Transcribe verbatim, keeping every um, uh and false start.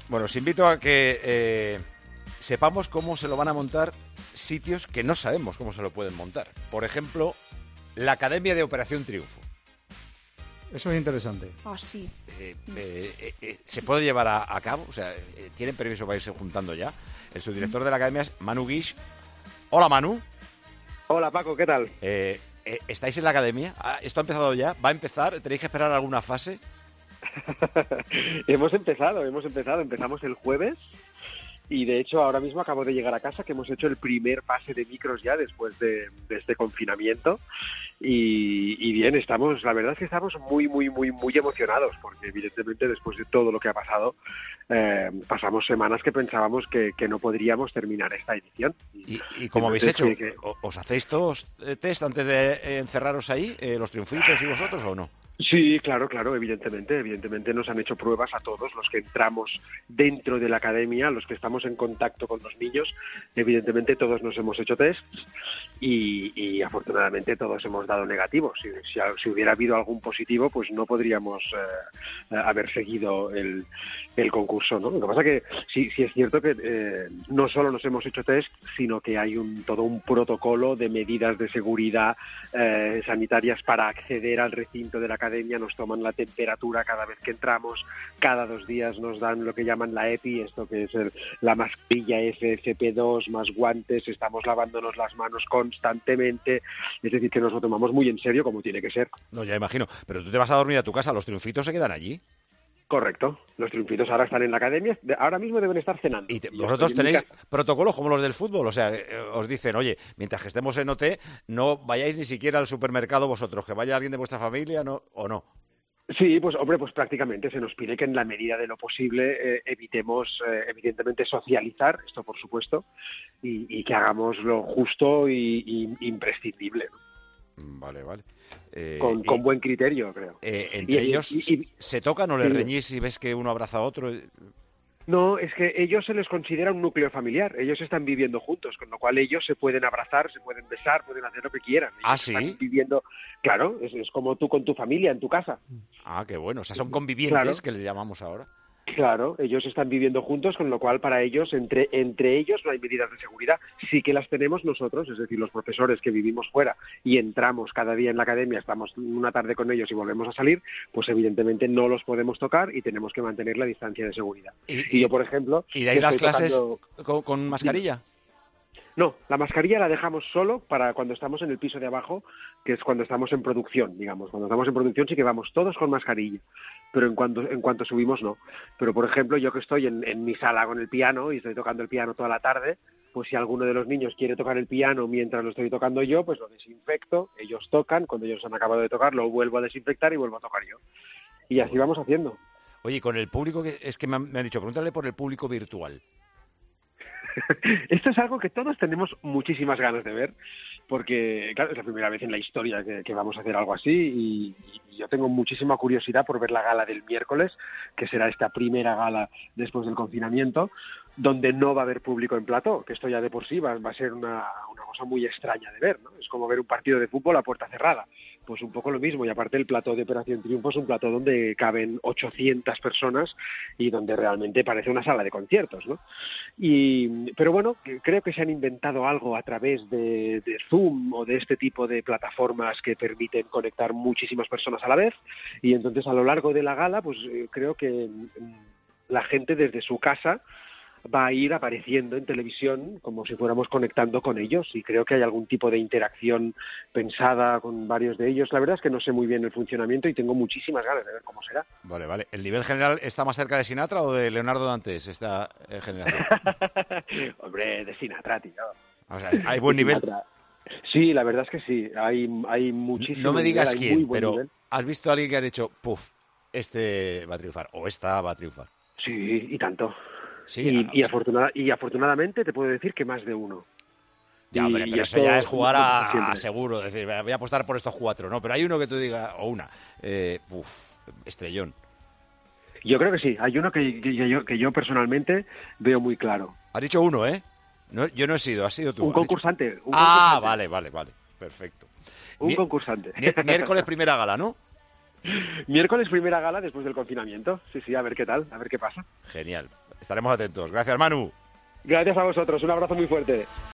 Bueno, os invito a que eh, sepamos cómo se lo van a montar sitios que no sabemos cómo se lo pueden montar. Por ejemplo, la Academia de Operación Triunfo. Eso es interesante. Ah, sí. Eh, eh, eh, ¿Se puede llevar a, a cabo? O sea, eh, ¿tienen permiso para irse juntando ya? El subdirector de la Academia es Manu Guix. Hola, Manu. Hola, Paco, ¿qué tal? Eh, eh, ¿Estáis en la Academia? ¿Esto ha empezado ya? ¿Va a empezar? ¿Tenéis que esperar alguna fase? hemos empezado, hemos empezado. Empezamos el jueves y, de hecho, ahora mismo acabo de llegar a casa, que hemos hecho el primer pase de micros ya después de, de este confinamiento. Y, y bien, estamos, la verdad es que estamos muy, muy, muy, muy emocionados, porque evidentemente después de todo lo que ha pasado, eh, pasamos semanas que pensábamos que, que no podríamos terminar esta edición. ¿Y, y cómo habéis hecho? Que, que... ¿Os hacéis todos test antes de encerraros ahí, eh, los triunfitos y vosotros, o no? Sí, claro, claro, evidentemente, evidentemente nos han hecho pruebas a todos los que entramos dentro de la academia, los que estamos en contacto con los niños, evidentemente todos nos hemos hecho tests y, y afortunadamente todos hemos dado negativos. Si, si, si hubiera habido algún positivo, pues no podríamos eh, haber seguido el, el concurso, ¿no? Lo que pasa que sí, sí es cierto que eh, no solo nos hemos hecho test, sino que hay un todo un protocolo de medidas de seguridad eh, sanitarias para acceder al recinto de la academia. Nos toman la temperatura cada vez que entramos, cada dos días nos dan lo que llaman la EPI, esto que es el, la mascarilla F F P dos más guantes, estamos lavándonos las manos constantemente, es decir, que nos lo tomamos muy en serio, como tiene que ser. No, ya imagino, pero tú te vas a dormir a tu casa, ¿los triunfitos se quedan allí? Correcto, los triunfitos ahora están en la academia, ahora mismo deben estar cenando. ¿Y te, vosotros tenéis protocolos como los del fútbol? O sea, os dicen, oye, mientras que estemos en O T, no vayáis ni siquiera al supermercado vosotros, que vaya alguien de vuestra familia, ¿no? ¿O no? Sí, pues hombre, pues prácticamente se nos pide que en la medida de lo posible eh, evitemos, eh, evidentemente, socializar, esto por supuesto, y, y que hagamos lo justo y, y imprescindible, ¿no? Vale, vale. Eh, con, con y, buen criterio, creo. Eh, ¿Entre y, ellos y, y, se tocan o les sí. reñís y ves que uno abraza a otro? No, es que ellos se les considera un núcleo familiar. Ellos están viviendo juntos, con lo cual ellos se pueden abrazar, se pueden besar, pueden hacer lo que quieran. Ellos ¿Ah, sí? Están viviendo, claro, es, es como tú con tu familia en tu casa. Ah, qué bueno. O sea, son convivientes, claro, que les llamamos ahora. Claro, ellos están viviendo juntos, con lo cual para ellos, entre, entre ellos no hay medidas de seguridad. Sí que las tenemos nosotros, es decir, los profesores que vivimos fuera y entramos cada día en la academia, estamos una tarde con ellos y volvemos a salir, pues evidentemente no los podemos tocar y tenemos que mantener la distancia de seguridad. ¿Y, y yo, por ejemplo... ¿Y de ahí las clases tocando... con, con mascarilla? No, la mascarilla la dejamos solo para cuando estamos en el piso de abajo, que es cuando estamos en producción, digamos. Cuando estamos en producción sí que vamos todos con mascarilla, pero en cuanto, en cuanto subimos no. Pero, por ejemplo, yo que estoy en, en mi sala con el piano y estoy tocando el piano toda la tarde, pues si alguno de los niños quiere tocar el piano mientras lo estoy tocando yo, pues lo desinfecto, ellos tocan, cuando ellos han acabado de tocar lo vuelvo a desinfectar y vuelvo a tocar yo. Y así vamos haciendo. Oye, con el público, que es que me han, me han dicho, pregúntale por el público virtual. Esto es algo que todos tenemos muchísimas ganas de ver, porque claro, es la primera vez en la historia que, que vamos a hacer algo así y, y yo tengo muchísima curiosidad por ver la gala del miércoles, que será esta primera gala después del confinamiento, donde no va a haber público en plató, que esto ya de por sí va, va a ser una, una cosa muy extraña de ver, ¿no? Es como ver un partido de fútbol a puerta cerrada. Pues un poco lo mismo, y aparte el plató de Operación Triunfo es un plató donde caben ochocientas personas y donde realmente parece una sala de conciertos, ¿no? Y, pero bueno, creo que se han inventado algo a través de, de Zoom o de este tipo de plataformas que permiten conectar muchísimas personas a la vez, y entonces a lo largo de la gala, pues creo que la gente desde su casa va a ir apareciendo en televisión como si fuéramos conectando con ellos, y creo que hay algún tipo de interacción pensada con varios de ellos. La verdad es que no sé muy bien el funcionamiento y tengo muchísimas ganas de ver cómo será. Vale, vale. ¿El nivel general está más cerca de Sinatra o de Leonardo Dantes, esta eh, generación? Hombre, de Sinatra, tío. O sea, ¿hay buen nivel? Sí, la verdad es que sí. Hay, hay muchísimo No me digas nivel, quién, pero nivel. ¿Has visto a alguien que ha dicho, puf, este va a triunfar o esta va a triunfar? Sí, y tanto. Sí, y, a, y, afortunada, y afortunadamente te puedo decir que más de uno. Ya, hombre, pero eso ya es jugar a, a seguro, es decir, voy a apostar por estos cuatro, ¿no? Pero hay uno que tú digas, o una, eh, uf, estrellón. Yo creo que sí, hay uno que, que, yo, que yo personalmente veo muy claro. Has dicho uno, ¿eh? No, yo no he sido, has sido tú. Un concursante. Dicho... Un ah, concursante. vale, vale, vale, perfecto. Un Mi... concursante. Miércoles primera gala, ¿no? Miércoles primera gala después del confinamiento. Sí, sí, a ver qué tal, a ver qué pasa. Genial. Estaremos atentos. Gracias, Manu. Gracias a vosotros, un abrazo muy fuerte.